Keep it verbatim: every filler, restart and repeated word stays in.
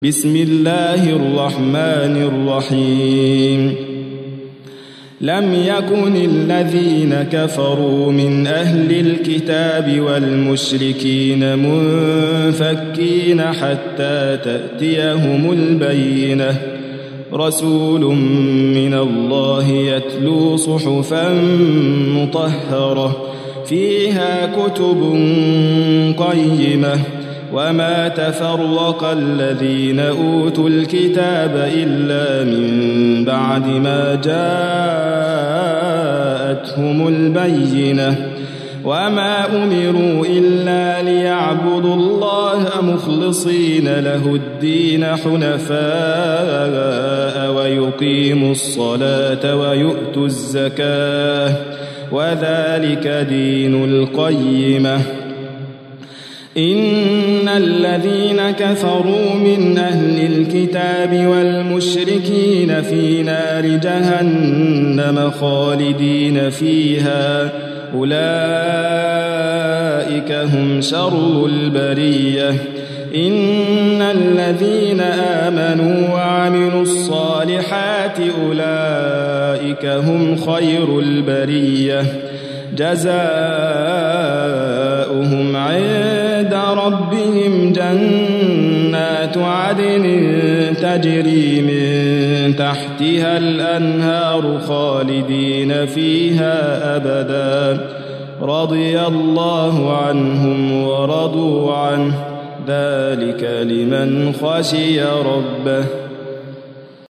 بسم الله الرحمن الرحيم لم يكن الذين كفروا من أهل الكتاب والمشركين منفكين حتى تأتيهم البينة رسول من الله يتلو صحفا مطهرة فيها كتب قيمة وما تفرق الذين أوتوا الكتاب إلا من بعد ما جاءتهم البينة وما أمروا إلا ليعبدوا الله مخلصين له الدين حنفاء ويقيموا الصلاة ويؤتوا الزكاة وذلك دين القيمة إن الذين كفروا من أهل الكتاب والمشركين في نار جهنم خالدين فيها أولئك هم شر البرية إن الذين آمنوا وعملوا الصالحات أولئك هم خير البرية جزاؤهم عند ربهم جنات عدن تجري من تحتها الأنهار خالدين فيها أبدا رضي الله عنهم ورضوا عنه ذلك لمن خشي ربه